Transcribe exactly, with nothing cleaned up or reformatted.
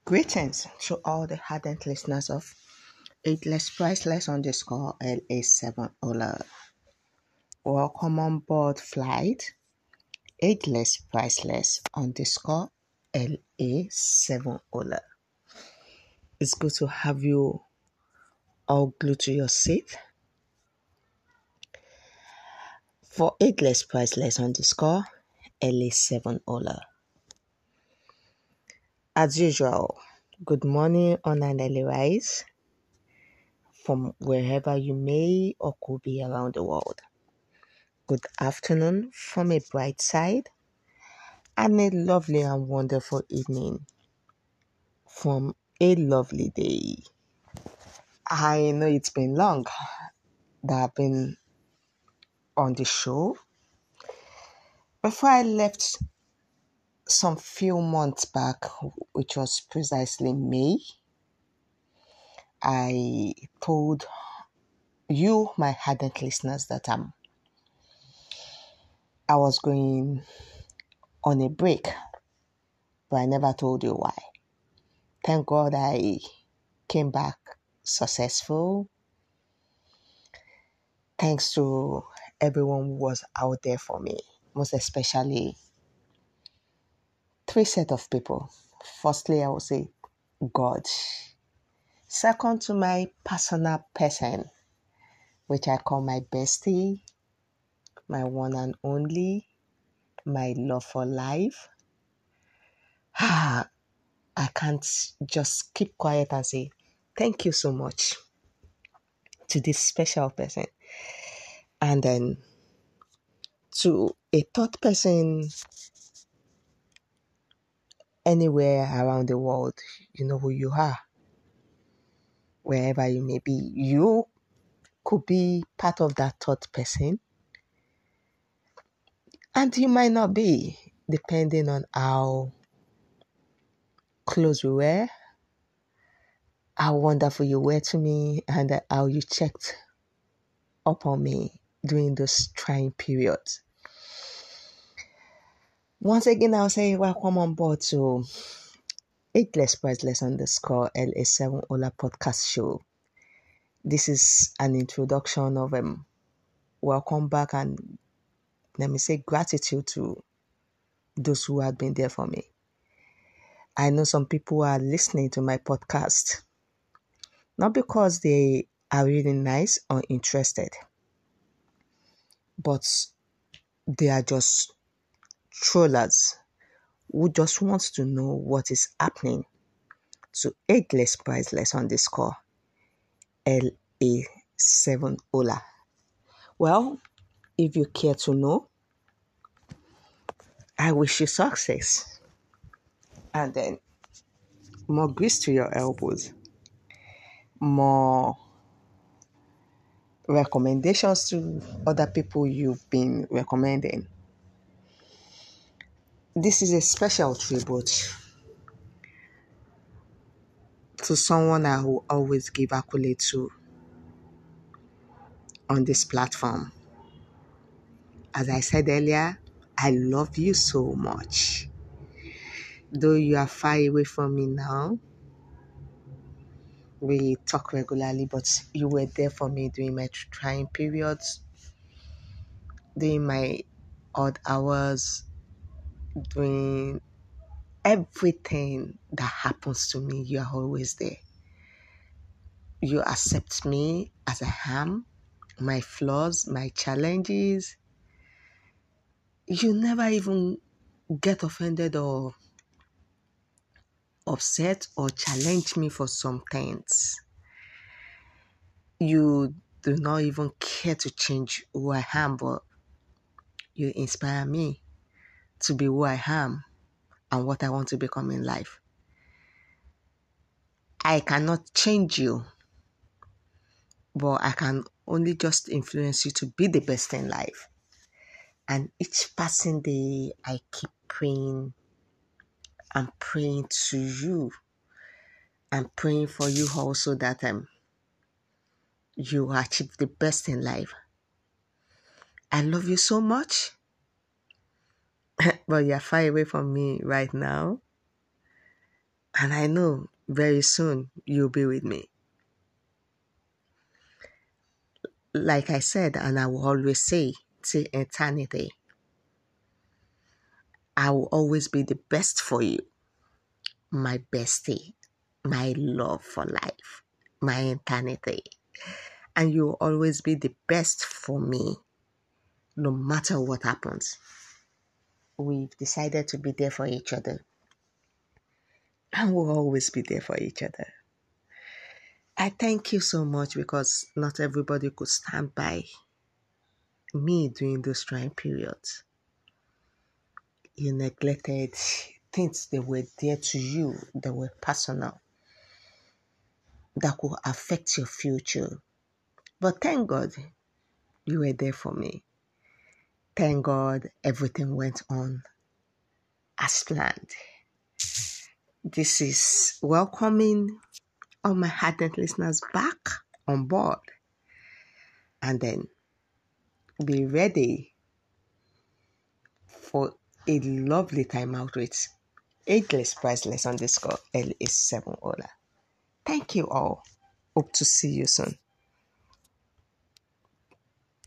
Greetings to all the ardent listeners of Ageless Priceless underscore L A seven Ola. Welcome on board flight Ageless Priceless underscore L A seven Ola. It's good to have you all glued to your seat. For Ageless Priceless underscore L A seven Ola. As usual, good morning on an early rise from wherever you may or could be around the world. Good afternoon from a bright side, and a lovely and wonderful evening from a lovely day. I know it's been long that I've been on the show. Before I left some few months back, which was precisely May, I told you, my ardent listeners, that um, I was going on a break, but I never told you why. Thank God I came back successful. Thanks to everyone who was out there for me, most especially three set of people. Firstly, I would say God. Second, to my personal person, which I call my bestie, my one and only, my love for life. Ah, I can't just keep quiet and say thank you so much to this special person. And then to a third person anywhere around the world, you know who you are. Wherever you may be, you could be part of that third person. And you might not be, depending on how close we were, how wonderful you were to me, and how you checked up on me during those trying periods. Once again, I'll say welcome on board to Ageless Priceless underscore L A seven Ola podcast show. This is an introduction of um, welcome back, and let me say gratitude to those who had been there for me. I know some people are listening to my podcast, not because they are really nice or interested, but they are just trollers who just want to know what is happening to Ageless Priceless underscore L A seven Ola. Well, if you care to know, I wish you success. And then more grease to your elbows. More recommendations to other people you've been recommending. This is a special tribute to someone I will always give accolade to on this platform. As I said earlier, I love you so much. Though you are far away from me now, we talk regularly, but you were there for me during my trying periods, during my odd hours, doing everything that happens to me. You are always there. You accept me as I am, my flaws, my challenges. You never even get offended or upset or challenge me for some things. You do not even care to change who I am, but you inspire me to be who I am and what I want to become in life. I cannot change you, but I can only just influence you to be the best in life. And each passing day, I keep praying and praying to you. I'm praying for you also that um, you achieve the best in life. I love you so much, but you're far away from me right now. And I know very soon you'll be with me. Like I said, and I will always say, till eternity, I will always be the best for you, my bestie, my love for life, my eternity. And you will always be the best for me, no matter what happens. We've decided to be there for each other, and we'll always be there for each other. I thank you so much because not everybody could stand by me during those trying periods. You neglected things that were dear to you, that were personal, that could affect your future. But thank God you were there for me. Thank God everything went on as planned. This is welcoming all my ardent listeners back on board. And then be ready for a lovely time out with Ageless Priceless underscore L is seven Ola. Thank you all. Hope to see you soon.